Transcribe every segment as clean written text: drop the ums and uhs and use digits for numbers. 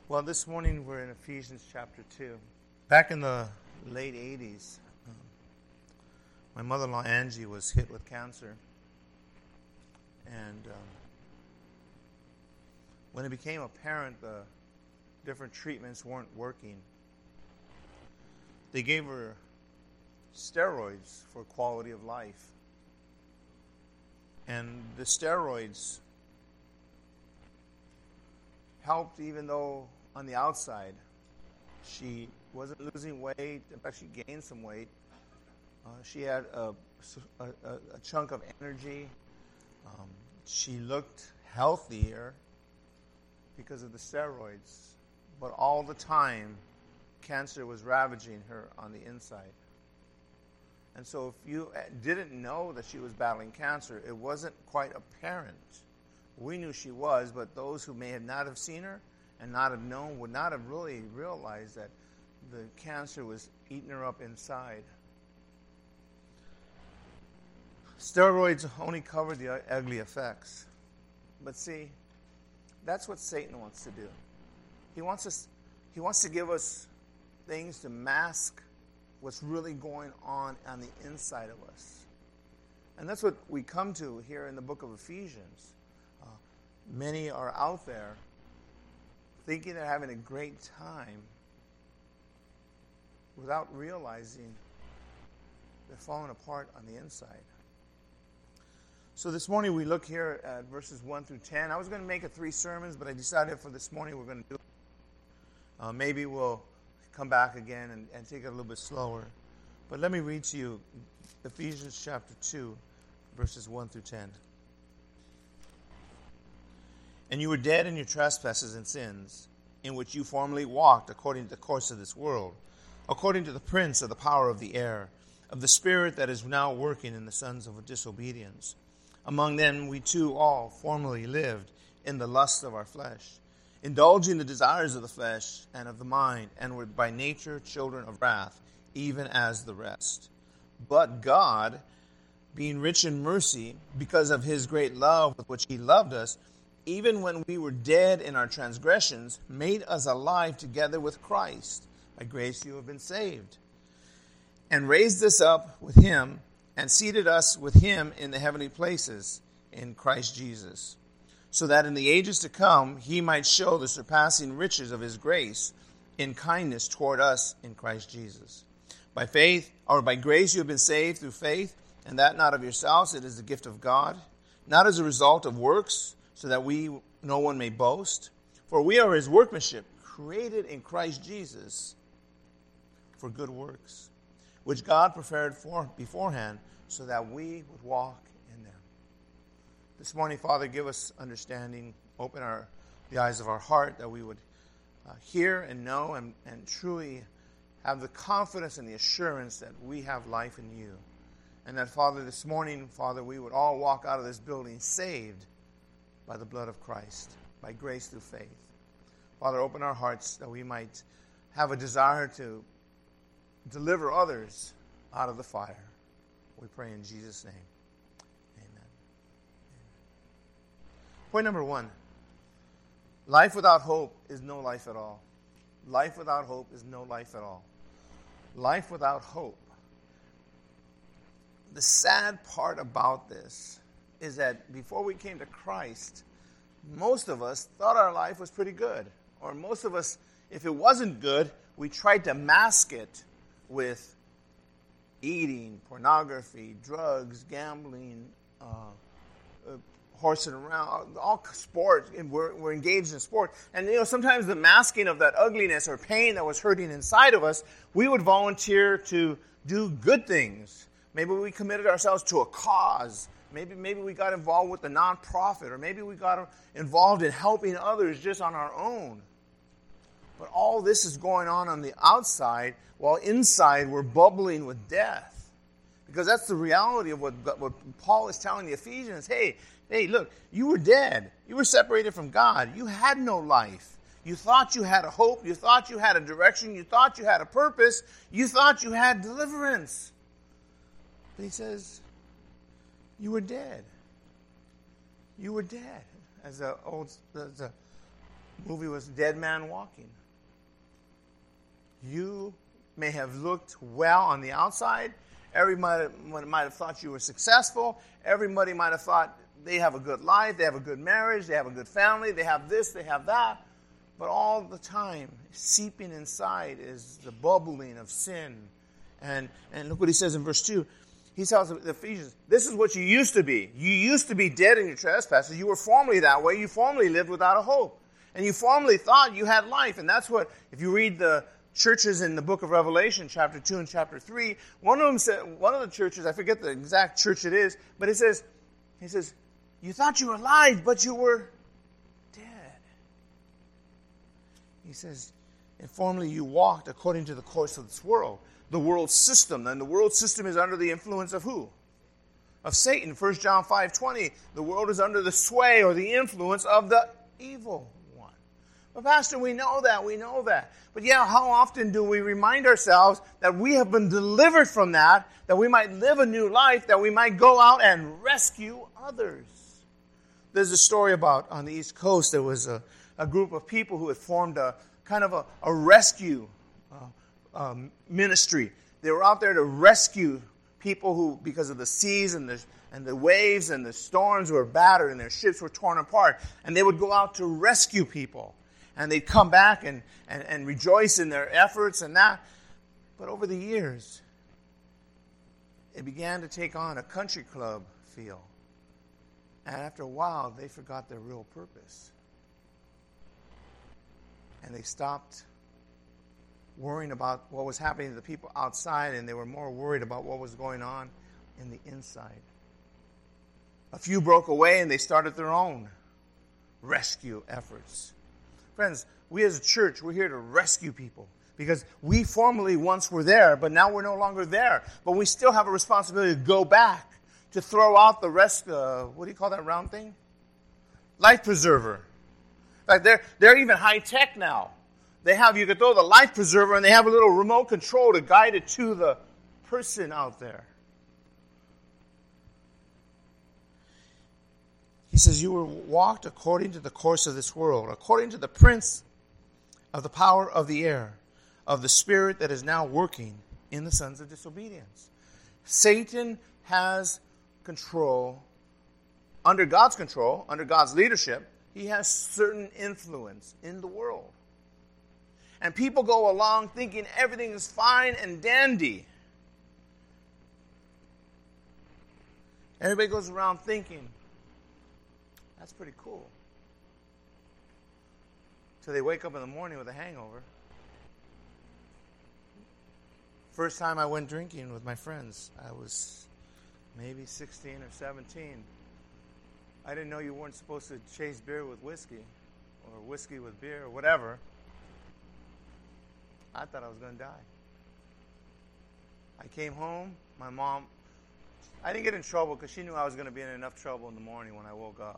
Well, this morning we're in Ephesians chapter 2. Back in the late 80s, my mother-in-law Angie was hit with cancer. And when it became apparent the different treatments weren't working, they gave her steroids for quality of life. And the steroids helped, even though on the outside she wasn't losing weight. In fact, she gained some weight. She had a chunk of energy. She looked healthier because of the steroids. But all the time, cancer was ravaging her on the inside. And so if you didn't know that she was battling cancer, it wasn't quite apparent. We knew she was, but those who may have not have seen her and not have known would not have really realized that the cancer was eating her up inside. Steroids only cover the ugly effects. But see, that's what Satan wants to do. He wants to give us things to mask what's really going on the inside of us. And that's what we come to here in the book of Ephesians. Many are out there thinking they're having a great time without realizing they're falling apart on the inside. So this morning we look here at verses 1 through 10. I was going to make it 3 sermons, but I decided for this morning we're going to do it. Maybe we'll come back again and take it a little bit slower. But let me read to you Ephesians chapter 2, verses 1 through 10. And you were dead in your trespasses and sins, in which you formerly walked according to the course of this world, according to the prince of the power of the air, of the spirit that is now working in the sons of disobedience. Among them we too all formerly lived in the lusts of our flesh, indulging the desires of the flesh and of the mind, and were by nature children of wrath, even as the rest. But God, being rich in mercy, because of his great love with which he loved us, even when we were dead in our transgressions, made us alive together with Christ. By grace you have been saved. And raised us up with him, and seated us with him in the heavenly places in Christ Jesus, so that in the ages to come he might show the surpassing riches of his grace in kindness toward us in Christ Jesus. By faith, or by grace you have been saved through faith, and that not of yourselves, it is the gift of God, not as a result of works, so that no one may boast. For we are his workmanship, created in Christ Jesus for good works, which God prepared for beforehand, so that we would walk in them. This morning, Father, give us understanding. Open the eyes of our heart, that we would hear and know and truly have the confidence and the assurance that we have life in you. And that, Father, this morning, Father, we would all walk out of this building saved by the blood of Christ, by grace through faith. Father, open our hearts that we might have a desire to deliver others out of the fire. We pray in Jesus' name. Amen. Point number 1. Life without hope is no life at all. Life without hope is no life at all. Life without hope. The sad part about this is that before we came to Christ, most of us thought our life was pretty good. Or most of us, if it wasn't good, we tried to mask it with eating, pornography, drugs, gambling, horsing around, all sports. And we're engaged in sport. And sometimes the masking of that ugliness or pain that was hurting inside of us, we would volunteer to do good things. Maybe we committed ourselves to a cause. Maybe we got involved with the nonprofit, or maybe we got involved in helping others just on our own. But all this is going on the outside, while inside we're bubbling with death. Because that's the reality of what Paul is telling the Ephesians. Hey, look, you were dead. You were separated from God. You had no life. You thought you had a hope. You thought you had a direction. You thought you had a purpose. You thought you had deliverance. But he says, you were dead. You were dead. As the The movie was Dead Man Walking. You may have looked well on the outside. Everybody might have thought you were successful. Everybody might have thought they have a good life, they have a good marriage, they have a good family, they have this, they have that. But all the time, seeping inside is the bubbling of sin. And look what he says in verse 2. He tells the Ephesians, this is what you used to be. You used to be dead in your trespasses. You were formerly that way. You formerly lived without a hope. And you formerly thought you had life. And that's what, if you read the churches in the book of Revelation, chapter 2 and chapter 3, one of the churches, I forget the exact church it is, but he says, you thought you were alive, but you were dead. He says, and formerly you walked according to the course of this world, the world system. And the world system is under the influence of who? Of Satan. 1 John 5:20, the world is under the sway or the influence of the evil one. But Pastor, we know that. But yeah, how often do we remind ourselves that we have been delivered from that we might live a new life, that we might go out and rescue others? There's a story about on the East Coast, there was a group of people who had formed a kind of a rescue ministry. They were out there to rescue people who, because of the seas and the waves and the storms, were battered and their ships were torn apart. And they would go out to rescue people. And they'd come back and rejoice in their efforts and that. But over the years, it began to take on a country club feel. And after a while, they forgot their real purpose. And they stopped worrying about what was happening to the people outside, and they were more worried about what was going on in the inside. A few broke away, and they started their own rescue efforts. Friends, we as a church, we're here to rescue people. Because we formerly once were there, but now we're no longer there. But we still have a responsibility to go back, to throw out the rest, what do you call that round thing? Life preserver. In fact, they're even high tech now. You can throw the life preserver and they have a little remote control to guide it to the person out there. He says, you were walked according to the course of this world, according to the prince of the power of the air, of the spirit that is now working in the sons of disobedience. Satan has control, under God's leadership, he has certain influence in the world. And people go along thinking everything is fine and dandy. Everybody goes around thinking, that's pretty cool. So they wake up in the morning with a hangover. First time I went drinking with my friends, I was maybe 16 or 17. I didn't know you weren't supposed to chase beer with whiskey, or whiskey with beer, or whatever. I thought I was going to die. I came home, my mom, I didn't get in trouble because she knew I was going to be in enough trouble in the morning when I woke up.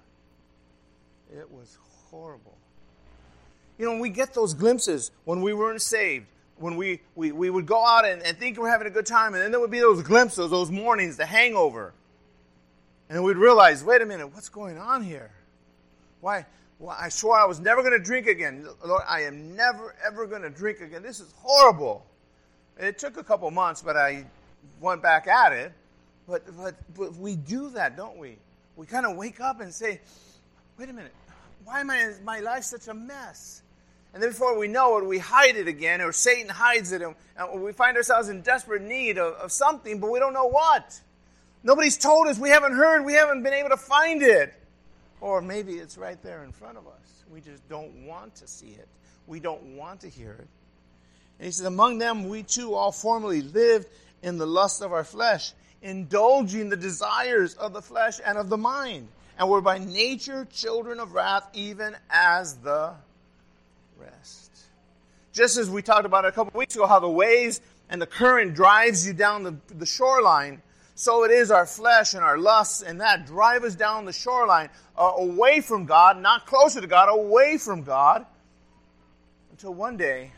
It was horrible. You know, we get those glimpses when we weren't saved, when we would go out and think we're having a good time, and then there would be those glimpses, those mornings, the hangover. And we'd realize, wait a minute, what's going on here? Why? Well, I swore I was never going to drink again. Lord, I am never, ever going to drink again. This is horrible. It took a couple months, but I went back at it. But we do that, don't we? We kind of wake up and say, wait a minute, why is my life such a mess? And then before we know it, we hide it again, or Satan hides it, and we find ourselves in desperate need of something, but we don't know what. Nobody's told us, we haven't heard, we haven't been able to find it. Or maybe it's right there in front of us. We just don't want to see it. We don't want to hear it. And he says, among them we too all formerly lived in the lust of our flesh, indulging the desires of the flesh and of the mind, and were by nature children of wrath, even as the rest. Just as we talked about a couple of weeks ago, how the waves and the current drives you down the shoreline, so it is our flesh and our lusts, and that drive us down the shoreline, away from God, not closer to God, away from God, until one day,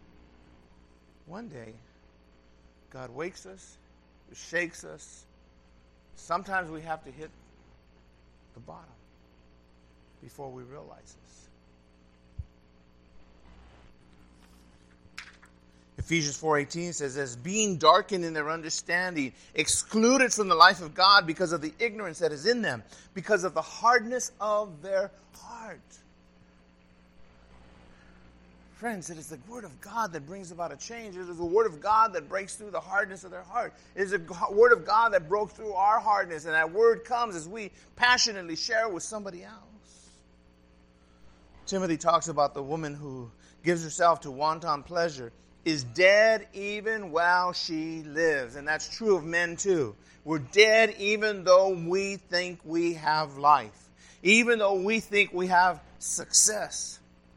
God wakes us, shakes us. Sometimes we have to hit the bottom before we realize this. Ephesians 4:18 says, as being darkened in their understanding, excluded from the life of God because of the ignorance that is in them, because of the hardness of their heart. Friends, it is the Word of God that brings about a change. It is the Word of God that breaks through the hardness of their heart. It is the Word of God that broke through our hardness, and that Word comes as we passionately share it with somebody else. Timothy talks about the woman who gives herself to wanton pleasure is dead even while she lives. And that's true of men too. We're dead even though we think we have life. Even though we think we have success.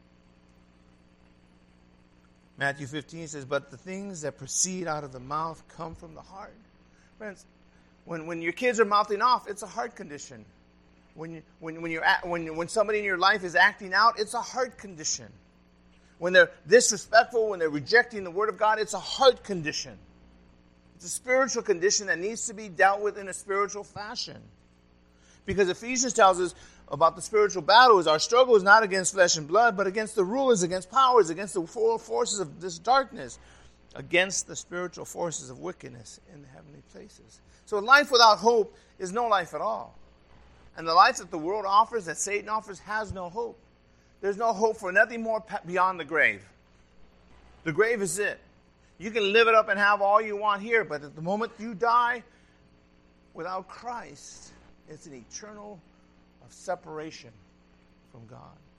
Matthew 15 says, but the things that proceed out of the mouth come from the heart. Friends, when your kids are mouthing off, it's a heart condition. When somebody in your life is acting out, it's a heart condition. When they're disrespectful, when they're rejecting the Word of God, it's a heart condition. It's a spiritual condition that needs to be dealt with in a spiritual fashion. Because Ephesians tells us about the spiritual battle is our struggle is not against flesh and blood, but against the rulers, against powers, against the forces of this darkness, against the spiritual forces of wickedness in the heavenly places. So a life without hope is no life at all. And the life that the world offers, that Satan offers, has no hope. There's no hope for nothing more beyond the grave. The grave is it. You can live it up and have all you want here, but at the moment you die without Christ, it's an eternal separation from God.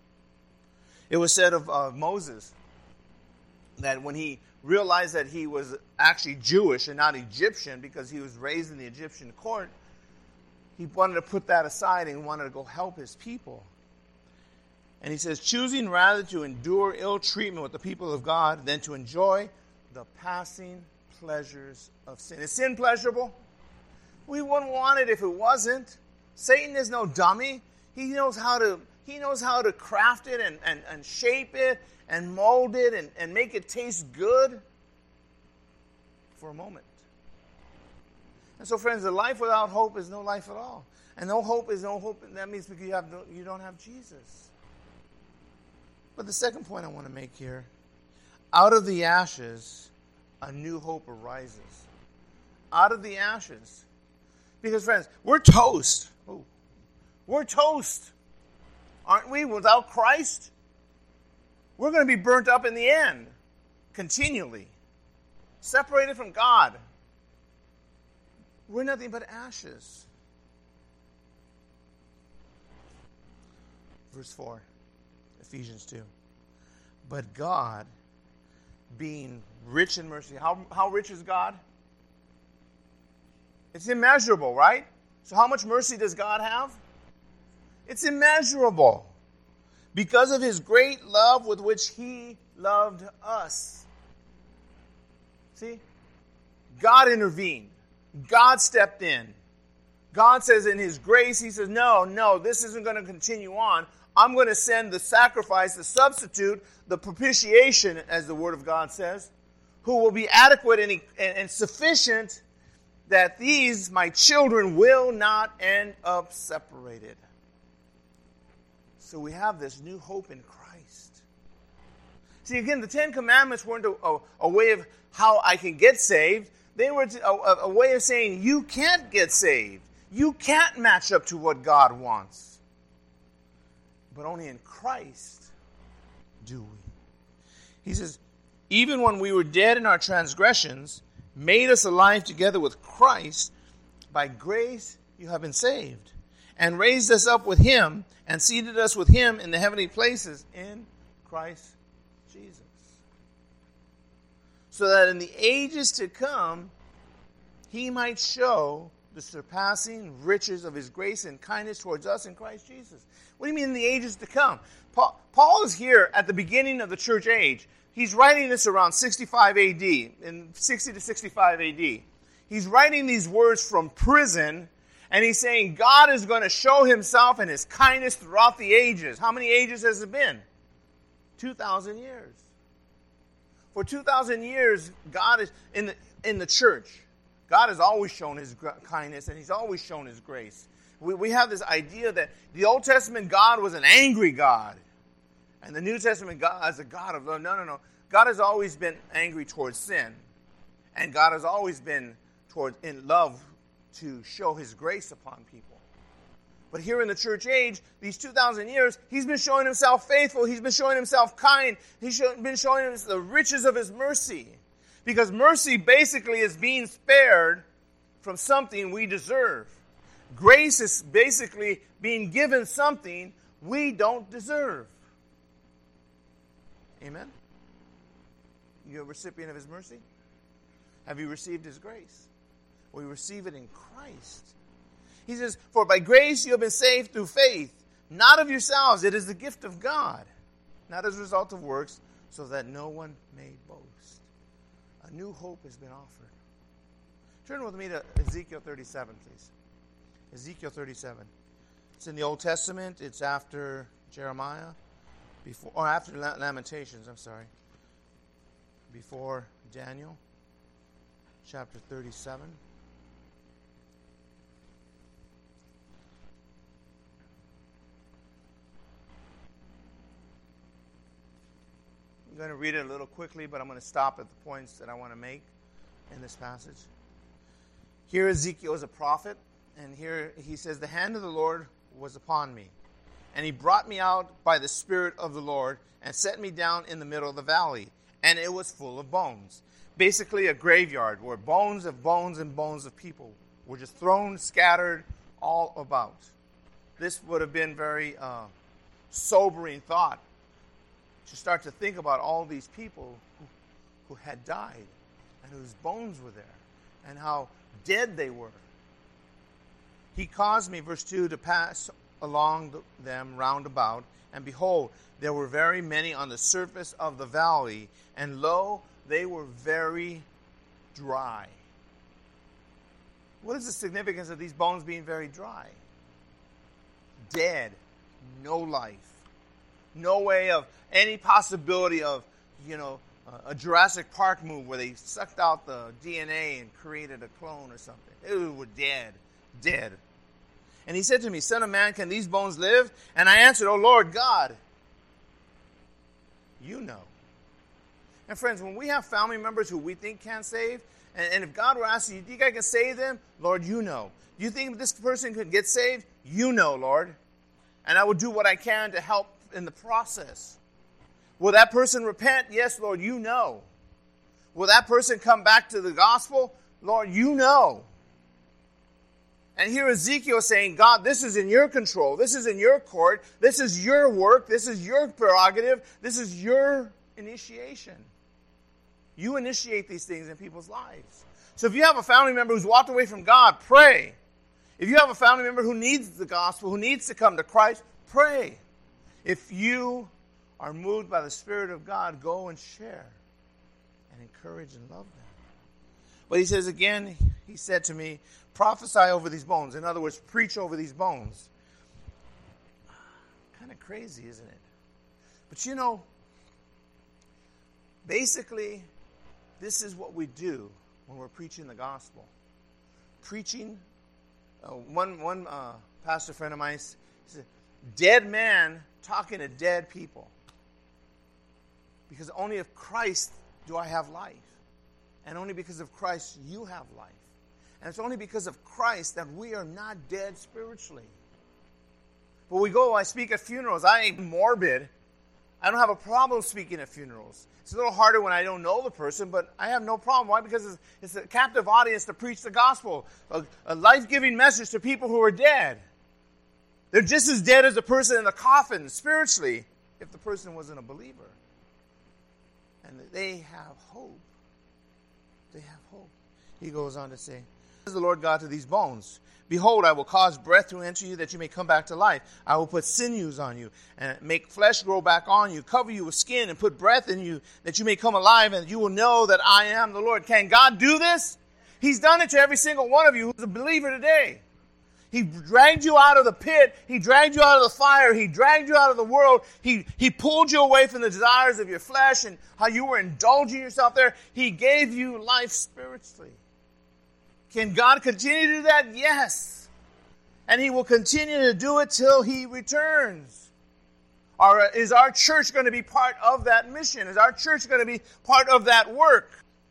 It was said of Moses that when he realized that he was actually Jewish and not Egyptian because he was raised in the Egyptian court, he wanted to put that aside and wanted to go help his people. And he says, choosing rather to endure ill treatment with the people of God than to enjoy the passing pleasures of sin. Is sin pleasurable? We wouldn't want it if it wasn't. Satan is no dummy. He knows how to craft it and shape it and mold it and make it taste good for a moment. And so, friends, a life without hope is no life at all. And no hope is no hope. That means because you don't have Jesus. But the second point I want to make here, out of the ashes, a new hope arises. Out of the ashes. Because, friends, we're toast. Oh, we're toast. Aren't we? Without Christ, we're going to be burnt up in the end. Continually. Separated from God. We're nothing but ashes. Verse 4. Ephesians 2. But God, being rich in mercy. How rich is God? It's immeasurable, right? So how much mercy does God have? It's immeasurable. Because of His great love with which He loved us. See? God intervened. God stepped in. God says in His grace, He says, no, this isn't going to continue on. I'm going to send the sacrifice, the substitute, the propitiation, as the Word of God says, who will be adequate and sufficient that these, my children, will not end up separated. So we have this new hope in Christ. See, again, the Ten Commandments weren't a way of how I can get saved. They were a way of saying you can't get saved. You can't match up to what God wants. But only in Christ do we. He says, even when we were dead in our transgressions, made us alive together with Christ, by grace you have been saved, and raised us up with Him, and seated us with Him in the heavenly places in Christ Jesus. So that in the ages to come, He might show the surpassing riches of His grace and kindness towards us in Christ Jesus. What do you mean in the ages to come? Paul is here at the beginning of the church age. He's writing this around 65 AD, in 60 to 65 AD. He's writing these words from prison, and he's saying God is going to show Himself and His kindness throughout the ages. How many ages has it been? 2,000 years. For 2,000 years, God is in the church. God has always shown His kindness, and He's always shown His grace. We have this idea that the Old Testament God was an angry God. And the New Testament God is a God of love. No. God has always been angry towards sin. And God has always been in love to show his grace upon people. But here in the church age, these 2,000 years, he's been showing himself faithful. He's been showing himself kind. He's been showing us the riches of his mercy. Because mercy basically is being spared from something we deserve. Grace is basically being given something we don't deserve. Amen? You a recipient of his mercy? Have you received his grace? We receive it in Christ. He says, for by grace you have been saved through faith, not of yourselves. It is the gift of God, not as a result of works, so that no one may boast. A new hope has been offered. Turn with me to Ezekiel 37, please. Ezekiel 37. It's in the Old Testament. It's after Jeremiah, after Lamentations, before Daniel, chapter 37. I'm going to read it a little quickly, but I'm going to stop at the points that I want to make in this passage. Here Ezekiel is a prophet, and here he says, the hand of the Lord was upon me, and he brought me out by the Spirit of the Lord and set me down in the middle of the valley, and it was full of bones. Basically a graveyard where bones of bones and bones of people were just thrown, scattered all about. This would have been very sobering thought to start to think about all these people who had died and whose bones were there and how dead they were. He caused me, verse 2, to pass along them round about, and behold, there were very many on the surface of the valley, and lo, they were very dry. What is the significance of these bones being very dry? Dead, no life. No way of any possibility of, a Jurassic Park move where they sucked out the DNA and created a clone or something. They were dead. And he said to me, Son of man, can these bones live? And I answered, O Lord God, you know. And friends, when we have family members who we think can't save, and if God were asking you, do you think I can save them? Lord, you know. Do you think this person could get saved? You know, Lord. And I will do what I can to help in the process. Will that person repent? Yes, Lord, you know. Will that person come back to the gospel? Lord, you know. And here Ezekiel is saying, God, this is in your control. This is in your court. This is your work. This is your prerogative. This is your initiation. You initiate these things in people's lives. So if you have a family member who's walked away from God, pray. If you have a family member who needs the gospel, who needs to come to Christ, pray. If you are moved by the Spirit of God, go and share and encourage and love them. But he says again, he said to me, prophesy over these bones. In other words, preach over these bones. Kind of crazy, isn't it? But basically, this is what we do when we're preaching the gospel. Preaching, one pastor friend of mine said, dead man talking to dead people. Because only of Christ do I have life. And only because of Christ you have life. And it's only because of Christ that we are not dead spiritually. But I speak at funerals. I ain't morbid. I don't have a problem speaking at funerals. It's a little harder when I don't know the person, but I have no problem. Why? Because it's a captive audience to preach the gospel. A life-giving message to people who are dead. They're just as dead as the person in the coffin spiritually if the person wasn't a believer. And they have hope. They have hope. He goes on to say, says the Lord God to these bones, behold, I will cause breath to enter you that you may come back to life. I will put sinews on you and make flesh grow back on you, cover you with skin and put breath in you that you may come alive and you will know that I am the Lord. Can God do this? He's done it to every single one of you who's a believer today. He dragged you out of the pit. He dragged you out of the fire. He dragged you out of the world. He pulled you away from the desires of your flesh and how you were indulging yourself there. He gave you life spiritually. Can God continue to do that? Yes. And He will continue to do it till He returns. Is our church going to be part of that mission? Is our church going to be part of that work?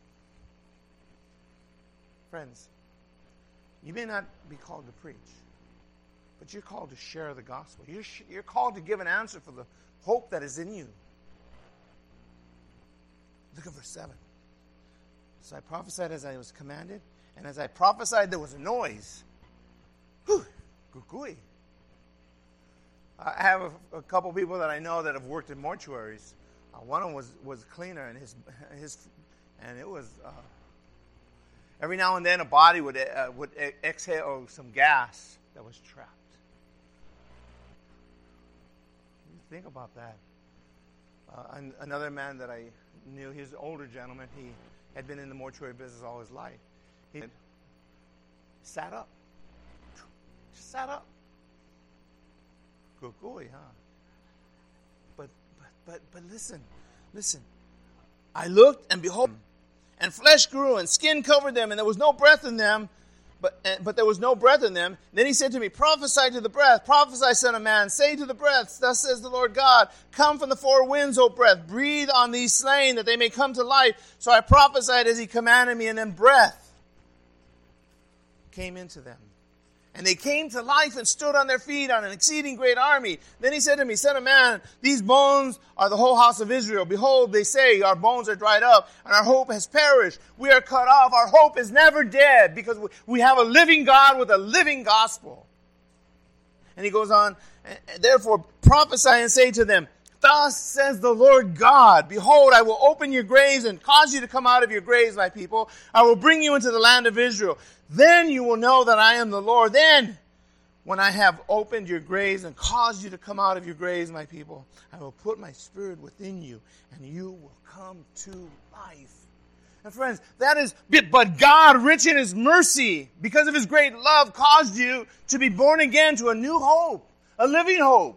Friends, you may not be called to preach, but you're called to share the gospel. You're called to give an answer for the hope that is in you. Look at verse 7. So I prophesied as I was commanded, and as I prophesied, there was a noise. Whew, goo-gooey. I have a couple people that I know that have worked in mortuaries. One of them was a cleaner, and it was every now and then a body would exhale some gas that was trapped. Think about that. Another man that I knew, he was an older gentleman. He had been in the mortuary business all his life. He sat up. Just sat up. Gooey, huh? But listen. I looked, and behold, and flesh grew, and skin covered them, and there was no breath in them. But there was no breath in them. Then he said to me, prophesy to the breath. Prophesy, son of man. Say to the breath, thus says the Lord God, come from the four winds, O breath. Breathe on these slain, that they may come to life. So I prophesied as he commanded me, and then breath came into them. And they came to life and stood on their feet on an exceeding great army. Then he said to me, son of man, these bones are the whole house of Israel. Behold, they say, our bones are dried up, and our hope has perished. We are cut off. Our hope is never dead, because we have a living God with a living gospel. And he goes on, therefore prophesy and say to them, thus says the Lord God, behold, I will open your graves and cause you to come out of your graves, my people. I will bring you into the land of Israel. Then you will know that I am the Lord. Then, when I have opened your graves and caused you to come out of your graves, my people, I will put my spirit within you, and you will come to life. And friends, that is, but God, rich in his mercy, because of his great love, caused you to be born again to a new hope, a living hope.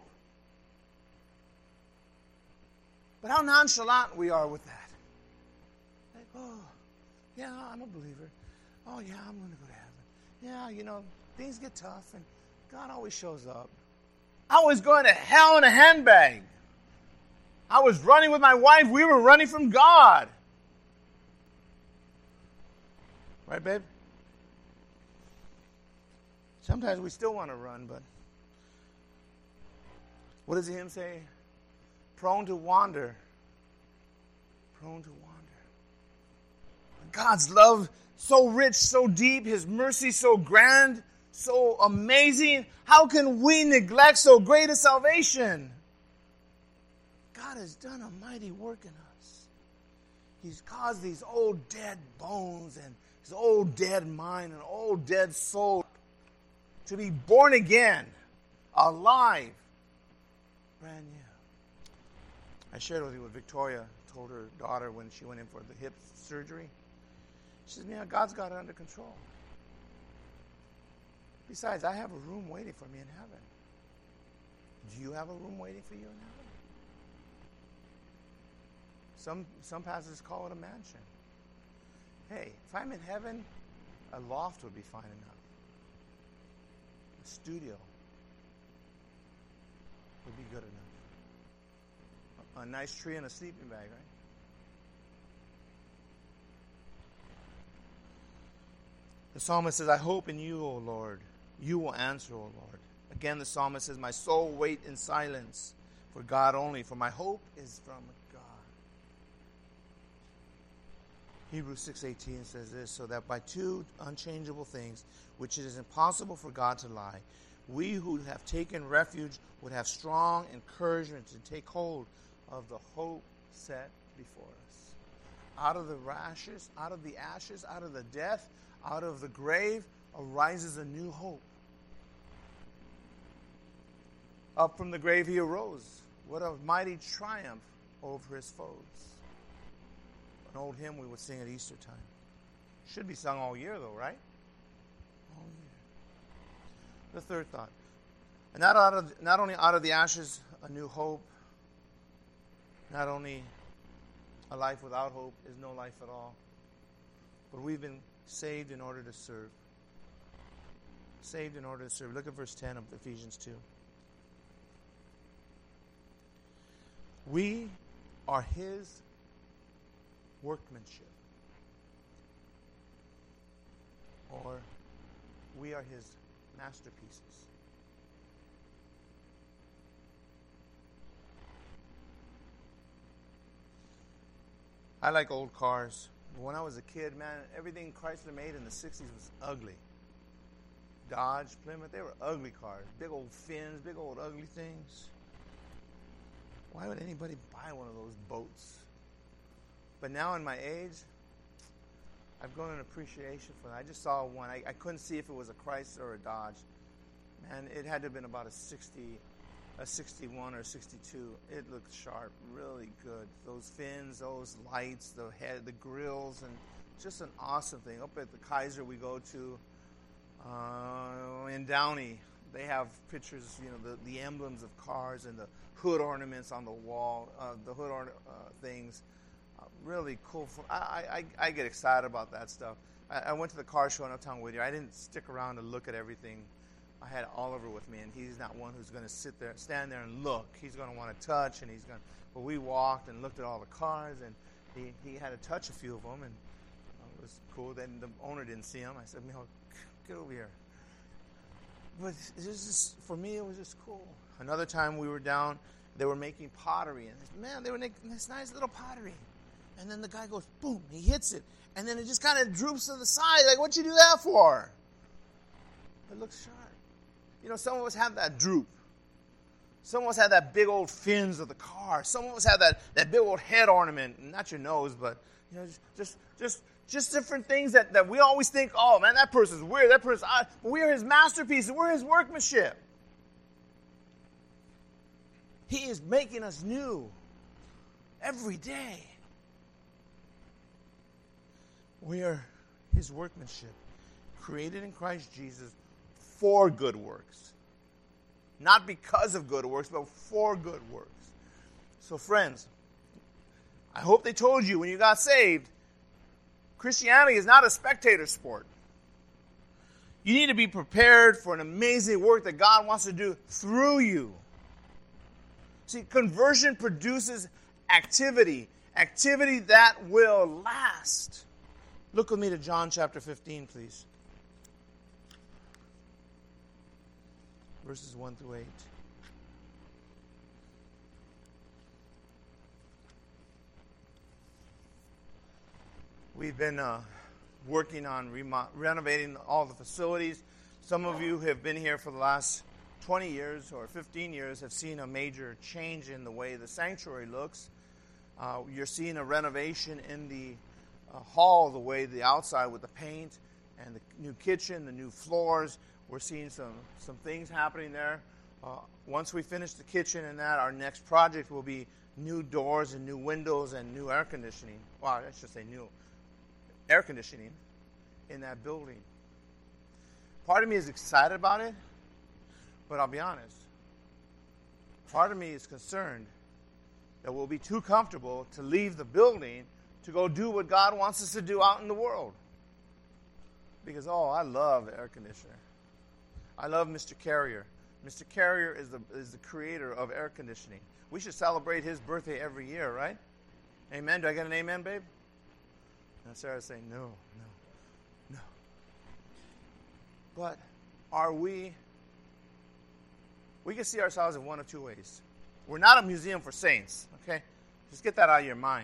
But how nonchalant we are with that. Like, oh, yeah, I'm a believer. Oh, yeah, I'm going to go to heaven. Yeah, things get tough, and God always shows up. I was going to hell in a handbag. I was running with my wife. We were running from God. Right, babe? Sometimes we still want to run, but what does the hymn say? Prone to wander. Prone to wander. God's love so rich, so deep, his mercy so grand, so amazing. How can we neglect so great a salvation? God has done a mighty work in us. He's caused these old dead bones and his old dead mind and old dead soul to be born again, alive, brand new. I shared with you what Victoria told her daughter when she went in for the hip surgery. She says, man, God's got it under control. Besides, I have a room waiting for me in heaven. Do you have a room waiting for you in heaven? Some pastors call it a mansion. Hey, if I'm in heaven, a loft would be fine enough. A studio would be good enough. A nice tree and a sleeping bag, right? The psalmist says, I hope in you, O Lord. You will answer, O Lord. Again, the psalmist says, my soul wait in silence for God only, for my hope is from God. Hebrews 6:18 says this, so that by two unchangeable things, which it is impossible for God to lie, we who have taken refuge would have strong encouragement to take hold of the hope set before us. Out of the ashes, out of the death, out of the grave arises a new hope. Up from the grave he arose. What a mighty triumph over his foes. An old hymn we would sing at Easter time. Should be sung all year though, right? All year. The third thought. And not only out of the ashes a new hope, not only a life without hope is no life at all, but we've been saved in order to serve. Saved in order to serve. Look at verse 10 of Ephesians 2. We are His workmanship. Or we are His masterpieces. I like old cars. When I was a kid, man, everything Chrysler made in the 60s was ugly. Dodge, Plymouth, they were ugly cars. Big old fins, big old ugly things. Why would anybody buy one of those boats? But now in my age, I've grown an appreciation for that. I just saw one. I couldn't see if it was a Chrysler or a Dodge. Man, it had to have been about a 61 or 62. It looked sharp, really good. Those fins, those lights, the head, the grills, and just an awesome thing. Up at the Kaiser we go to in Downey, they have pictures, the emblems of cars and the hood ornaments on the wall, the hood things. Really cool. I get excited about that stuff. I went to the car show in Uptown Whittier. I didn't stick around to look at everything. I had Oliver with me, and he's not one who's going to stand there and look. He's going to want to touch, and But we walked and looked at all the cars, and he had to touch a few of them, and it was cool. Then the owner didn't see him. I said, "Mijo, get over here." But for me, it was just cool. Another time we were down, they were making pottery, and man, they were making this nice little pottery. And then the guy goes, boom, he hits it. And then it just kind of droops to the side. Like, what'd you do that for? It looks sharp. Some of us have that droop. Some of us have that big old fins of the car. Some of us have that big old head ornament. Not your nose, but, just different things that we always think, oh, man, that person's weird. That person's odd. But we are His masterpieces. We're His workmanship. He is making us new every day. We are His workmanship, created in Christ Jesus for good works. Not because of good works, but for good works. So friends, I hope they told you when you got saved, Christianity is not a spectator sport. You need to be prepared for an amazing work that God wants to do through you. See, conversion produces activity that will last. Look with me to John chapter 15, please. Verses 1 through 8. We've been working on renovating all the facilities. Some of you have been here for the last 20 years or 15 years, have seen a major change in the way the sanctuary looks. You're seeing a renovation in the hall, the way the outside with the paint and the new kitchen, the new floors. We're seeing some things happening there. Once we finish the kitchen and that, our next project will be new doors and new windows and new air conditioning. Well, I should say new air conditioning in that building. Part of me is excited about it, but I'll be honest. Part of me is concerned that we'll be too comfortable to leave the building to go do what God wants us to do out in the world. Because, I love the air conditioner. I love Mr. Carrier. Mr. Carrier is the creator of air conditioning. We should celebrate his birthday every year, right? Amen. Do I get an amen, babe? And Sarah's saying, no. But are we can see ourselves in one of two ways. We're not a museum for saints, okay? Just get that out of your mind.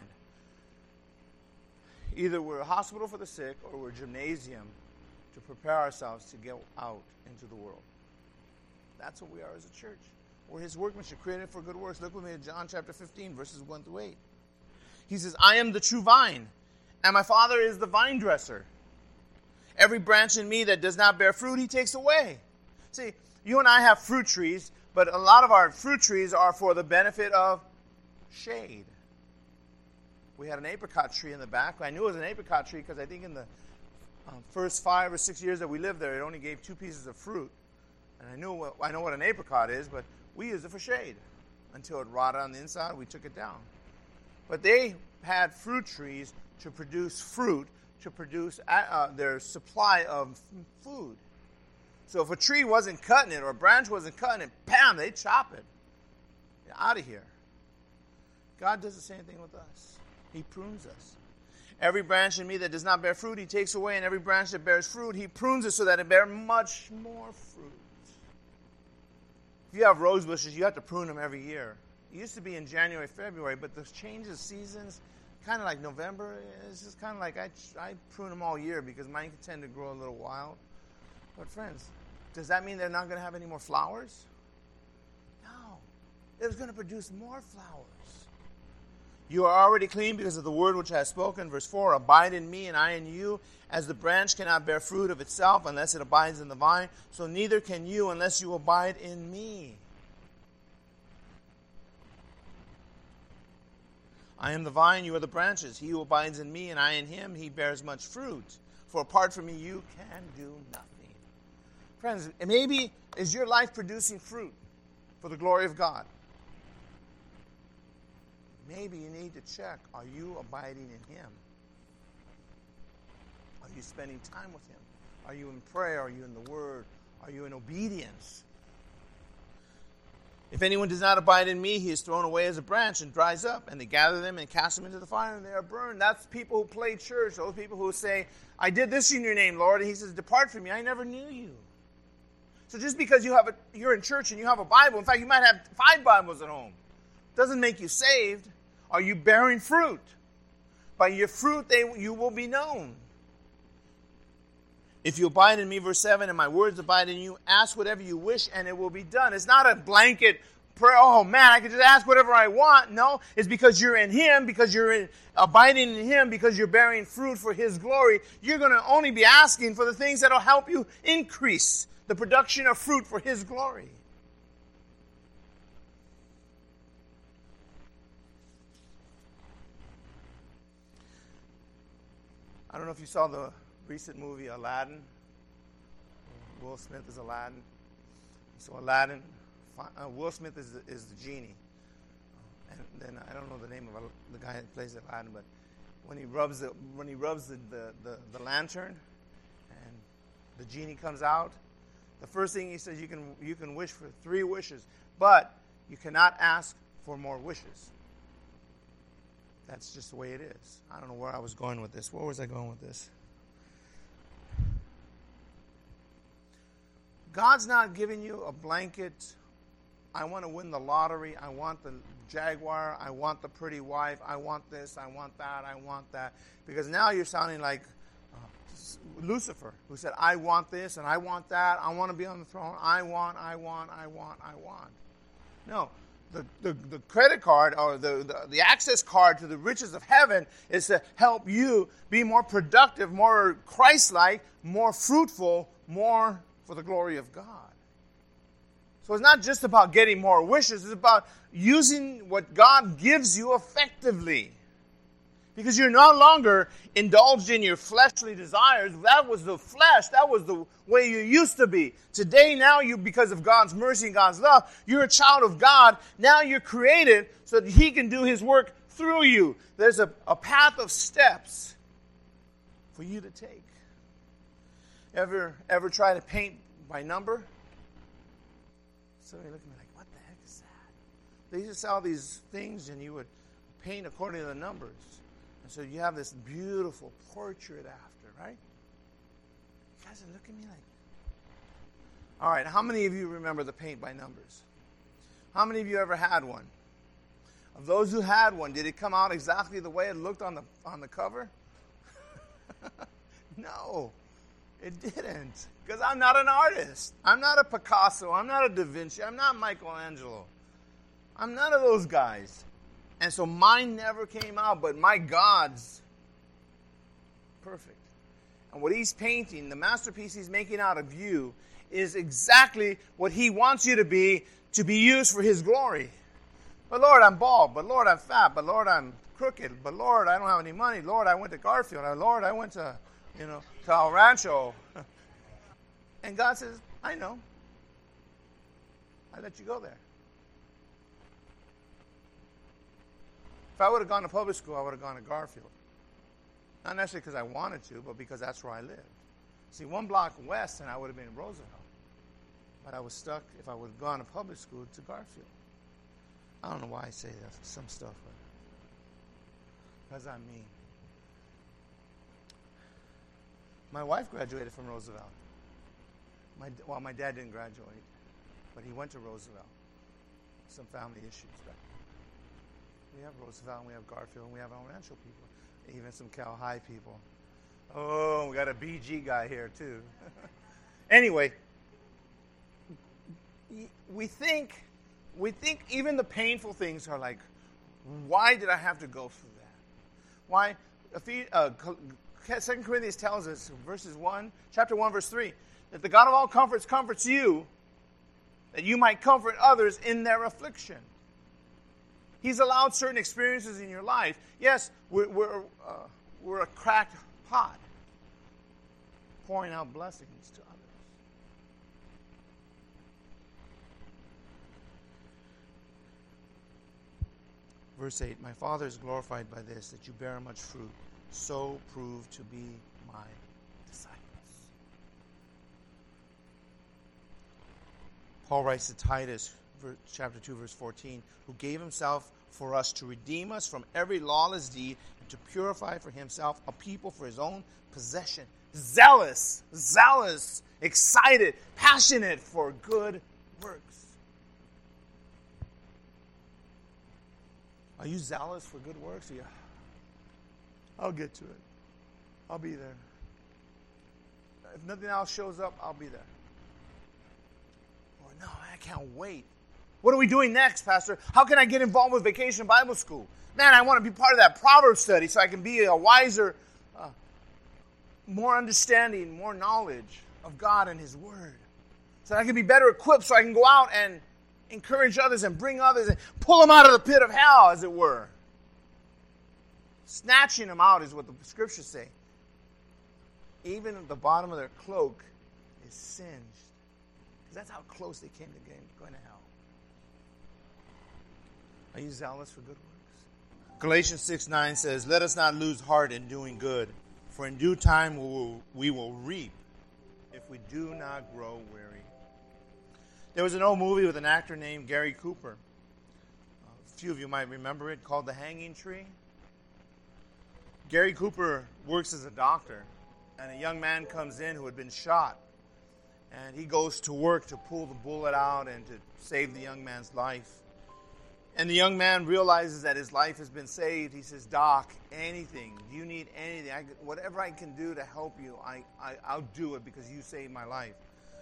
Either we're a hospital for the sick or we're a gymnasium to prepare ourselves to get out into the world. That's what we are as a church. We're His workmanship, created for good works. Look with me at John chapter 15, verses 1 through 8. He says, I am the true vine, and my Father is the vine dresser. Every branch in me that does not bear fruit, He takes away. See, you and I have fruit trees, but a lot of our fruit trees are for the benefit of shade. We had an apricot tree in the back. I knew it was an apricot tree because I think in the first 5 or 6 years that we lived there, it only gave 2 pieces of fruit. And I know what an apricot is, but we used it for shade. Until it rotted on the inside, we took it down. But they had fruit trees to produce fruit, to produce their supply of food. So if a tree wasn't cutting it or a branch wasn't cutting it, bam, they'd chop it. Out of here. God does the same thing with us. He prunes us. Every branch in me that does not bear fruit, he takes away, and every branch that bears fruit, he prunes it so that it bear much more fruit. If you have rose bushes, you have to prune them every year. It used to be in January, February, but the change of seasons, kind of like November, it's just kind of like I prune them all year because mine can tend to grow a little wild. But friends, does that mean they're not going to have any more flowers? No. They're going to produce more flowers. You are already clean because of the word which I have spoken. Verse 4, abide in me and I in you. As the branch cannot bear fruit of itself unless it abides in the vine, so neither can you unless you abide in me. I am the vine, you are the branches. He who abides in me and I in him, he bears much fruit. For apart from me, you can do nothing. Friends, maybe is your life producing fruit for the glory of God? Maybe you need to check, are you abiding in him? Are you spending time with him? Are you in prayer? Are you in the word? Are you in obedience? If anyone does not abide in me, he is thrown away as a branch and dries up, and they gather them and cast them into the fire, and they are burned. That's people who play church, those people who say, I did this in your name, Lord, and he says, depart from me, I never knew you. So just because you're in church and you have a Bible, in fact, you might have 5 Bibles at home, doesn't make you saved. Are you bearing fruit? By your fruit you will be known. If you abide in me, verse 7, and my words abide in you, ask whatever you wish and it will be done. It's not a blanket prayer, oh man, I can just ask whatever I want. No, it's because you're in him, because you're abiding in him, because you're bearing fruit for his glory. You're going to only be asking for the things that will help you increase the production of fruit for his glory. I don't know if you saw the recent movie Aladdin. Will Smith is Aladdin. So Aladdin, Will Smith is the genie. And then I don't know the name of the guy that plays Aladdin, but when he rubs the lantern and the genie comes out, the first thing he says, you can wish for 3 wishes, but you cannot ask for more wishes. That's just the way it is. I don't know where I was going with this. Where was I going with this? God's not giving you a blanket, I want to win the lottery, I want the Jaguar, I want the pretty wife, I want this, I want that, I want that. Because now you're sounding like Lucifer, who said, I want this and I want that, I want to be on the throne, I want. No. The credit card or the access card to the riches of heaven is to help you be more productive, more Christ-like, more fruitful, more for the glory of God. So it's not just about getting more wishes, it's about using what God gives you effectively. Because you're no longer indulged in your fleshly desires. That was the flesh. That was the way you used to be. Today, now because of God's mercy and God's love, you're a child of God. Now you're created so that he can do his work through you. There's a path of steps for you to take. Ever try to paint by number? Somebody look at me like, what the heck is that? They used to sell these things and you would paint according to the numbers. And so you have this beautiful portrait after, right? You guys are looking at me like... All right, how many of you remember the paint by numbers? How many of you ever had one? Of those who had one, did it come out exactly the way it looked on the cover? No, it didn't. Because I'm not an artist. I'm not a Picasso. I'm not a Da Vinci. I'm not Michelangelo. I'm none of those guys. And so mine never came out, but my God's perfect. And what he's painting, the masterpiece he's making out of you, is exactly what he wants you to be used for his glory. But Lord, I'm bald. But Lord, I'm fat. But Lord, I'm crooked. But Lord, I don't have any money. Lord, I went to Garfield. Lord, I went to El Rancho. And God says, I know. I let you go there. If I would have gone to public school, I would have gone to Garfield. Not necessarily because I wanted to, but because that's where I lived. See, 1 block west and I would have been in Roosevelt. But I was stuck, if I would have gone to public school, to Garfield. I don't know why I say that, some stuff. But because I'm me. My wife graduated from Roosevelt. My dad didn't graduate, but he went to Roosevelt. Some family issues, but we have Roosevelt, and we have Garfield, and we have El Rancho people, even some Cal High people. Oh, we got a BG guy here too. Anyway, we think even the painful things are like, why did I have to go through that? Why? 2 Corinthians tells us, chapter 1, verse 3, that the God of all comforts comforts you, that you might comfort others in their affliction. He's allowed certain experiences in your life. Yes, we're a cracked pot, pouring out blessings to others. Verse 8, my Father is glorified by this, that you bear much fruit, so prove to be my disciples. Paul writes to Titus, chapter 2, verse 14, who gave himself for us to redeem us from every lawless deed and to purify for himself a people for his own possession. Zealous, excited, passionate for good works. Are you zealous for good works? Yeah. I'll get to it. I'll be there. If nothing else shows up, I'll be there. Or no, I can't wait. What are we doing next, Pastor? How can I get involved with Vacation Bible School? Man, I want to be part of that Proverbs study so I can be a wiser, more understanding, more knowledge of God and His Word. So that I can be better equipped so I can go out and encourage others and bring others and pull them out of the pit of hell, as it were. Snatching them out is what the Scriptures say. Even at the bottom of their cloak is singed. Because that's how close they came to going to hell. Are you zealous for good works? Galatians 6:9 says, let us not lose heart in doing good, for in due time we will reap if we do not grow weary. There was an old movie with an actor named Gary Cooper. A few of you might remember it, called The Hanging Tree. Gary Cooper works as a doctor, and a young man comes in who had been shot. And he goes to work to pull the bullet out and to save the young man's life. And the young man realizes that his life has been saved. He says, Doc, anything, you need anything, whatever I can do to help you, I'll do it because you saved my life.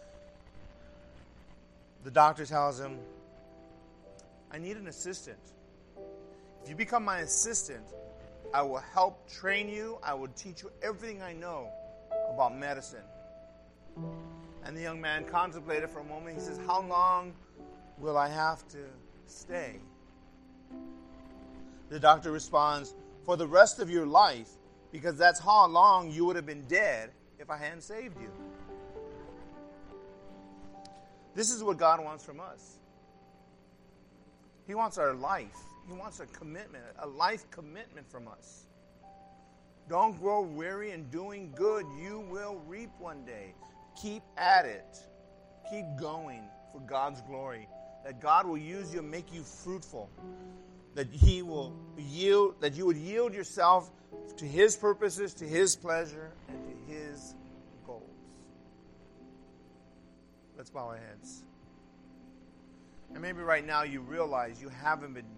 The doctor tells him, I need an assistant. If you become my assistant, I will help train you. I will teach you everything I know about medicine. And the young man contemplated for a moment. He says, how long will I have to stay? The doctor responds, for the rest of your life, because that's how long you would have been dead if I hadn't saved you. This is what God wants from us. He wants our life. He wants a commitment, a life commitment from us. Don't grow weary in doing good. You will reap one day. Keep at it. Keep going for God's glory. That God will use you and make you fruitful. That He will yield, that you would yield yourself to His purposes, to His pleasure, and to His goals. Let's bow our heads. And maybe right now you realize you haven't been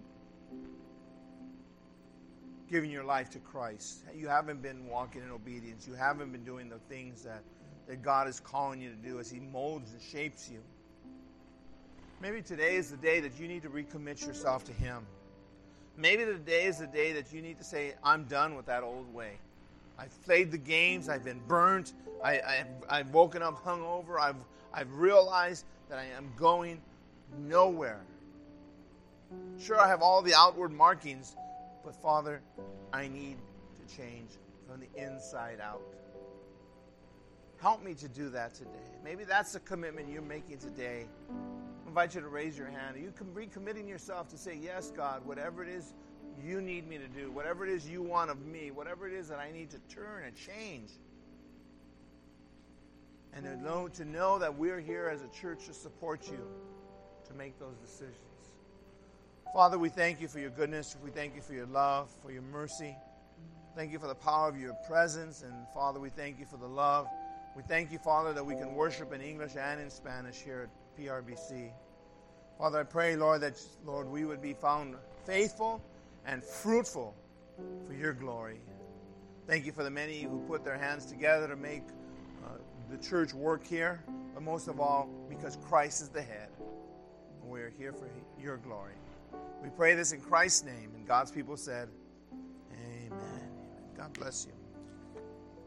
giving your life to Christ. You haven't been walking in obedience. You haven't been doing the things that God is calling you to do as He molds and shapes you. Maybe today is the day that you need to recommit yourself to Him. Maybe today is the day that you need to say, I'm done with that old way. I've played the games. I've been burnt. I've woken up hungover. I've realized that I am going nowhere. Sure, I have all the outward markings, but Father, I need to change from the inside out. Help me to do that today. Maybe that's the commitment you're making today. I invite you to raise your hand. Are you recommitting yourself to say, yes, God, whatever it is you need me to do, whatever it is you want of me, whatever it is that I need to turn and change. And to know that we're here as a church to support you to make those decisions. Father, we thank you for your goodness. We thank you for your love, for your mercy. Thank you for the power of your presence. And Father, we thank you for the love. We thank you, Father, that we can worship in English and in Spanish here at PRBC. Father, I pray, Lord, that, Lord, we would be found faithful and fruitful for your glory. Thank you for the many who put their hands together to make the church work here, but most of all, because Christ is the head. And we are here for your glory. We pray this in Christ's name, and God's people said, Amen. God bless you.